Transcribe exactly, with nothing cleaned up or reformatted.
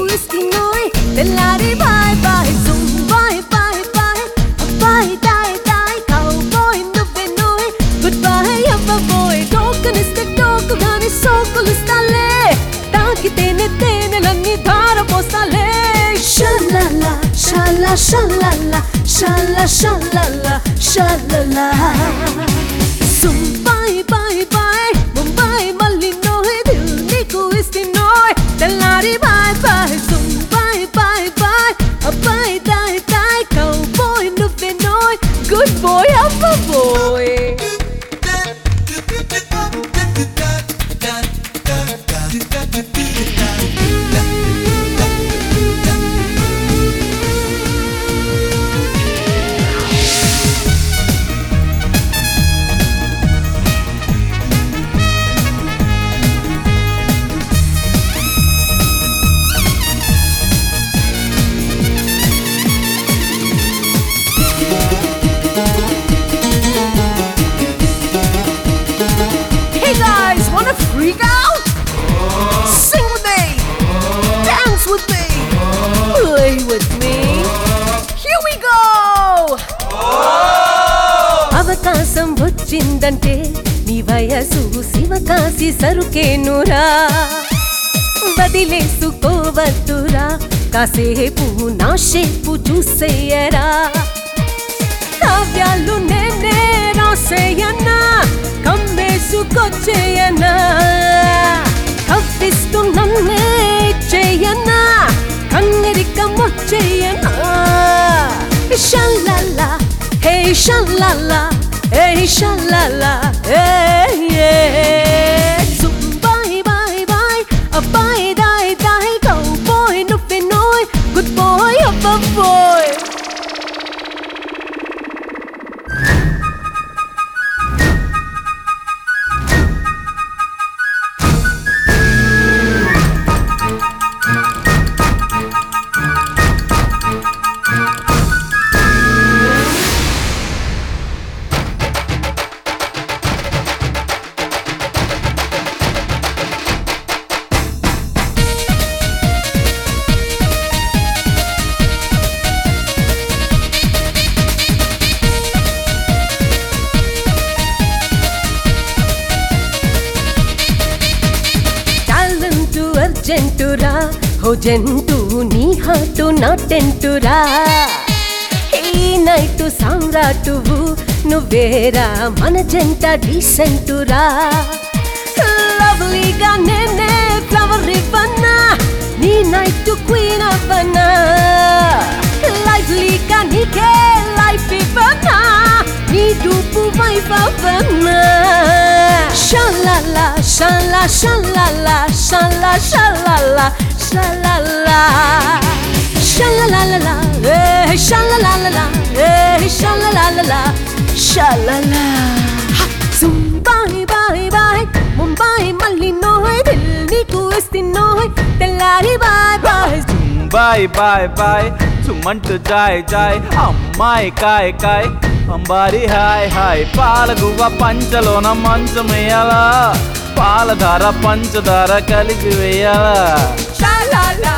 ఇస్తి నోయ్ తెల్లారి boy boy జుమ్ బాయ్ బాయ్ బాయ్ బాయ్ దాయ్ దాయ్ కౌబాయ్ నువ్వే నోయ్ గుడ్ బాయ్ అవ్వబోయ్ టోకనిస్తే టోకుగానే సోకులిస్తాలే తాకితేనే తేనెలన్నీ ధారపోస్తాలే షల్లలా షల్ల షల్లలా షల్ల షల్లలా షల్లలా జుమ్ బాయ్ బాయ్ బాయ్ ముంబై మళ్ళీ నోయ్ దిల్ నీకు ఇస్తి నోయ్ తెల్లారి బాయ్ బాయ్ జుమ్ బాయ్ బాయ్ బాయ్ బాయ్ దాయ్ దాయ్ కౌబాయ్ నువ్వే నోయ్ గుడ్ బాయ్ అవ్వబోయ్ Hey guys, wanna freak out? Sing with me, dance with me, play with me. Here we go! అవకాశం వచ్చిందంటే నీ వయసు శివకాశి సరుకేనురా వదిలేసుకోవద్దురా కాసేపు నా షేపు చూసేయరా కావ్యాలు నేనే రాసేయన్నా కమ్మేసుకొచ్చేయన్నా కవ్విస్తూ నన్నే చేయన్నా కన్నెరికమొచ్చేయన్నా షల్లలా హే షల్లలా హే షల్లలా హే జుమ్ బాయ్ బాయ్ బాయ్ బాయ్ దాయ్ దాయ్ కౌబాయ్ నువ్వే నోయ్ గుడ్ బాయ్ అవ్వబోయ్ అర్జెంటురా హో జంటు నీ హాటు నా టెంటురా ఈ నైటు సామ్రాటువు నువ్వేరా మన జంట డీసెంటురా లవ్లీగా నేనే ఫ్లవర్ ఇవ్వన్నా నీ నైటు క్వీన్ అవ్వన్నా లైవ్లీగా నీకే లైఫ్ ఇవ్వన్నా నీ డూపు వైఫ్ అవ్వన్నా షల్లలా షల్ల షల్లలా షల్ల షల్లలా షల్లలా షల్లలాలా ఏ షల్లలాలా ఏ షల్లలాలా షల్లలా జుమ్ బాయ్ బాయ్ బాయ్ ముంబై మళ్ళీ నోయ్ దిల్ నీకు ఇస్తి నోయ్ తెల్లారి boy boy boy boy boy సుమంటు జాయ్ జాయ్ అమ్మాయి కాయ్ కాయ్ అంబారి హాయ్ హాయ్ పాలగువ్వ పంచలోన మంచం వేయాలా పాలధార పంచదార కలిపి వేయాలా షల్లలా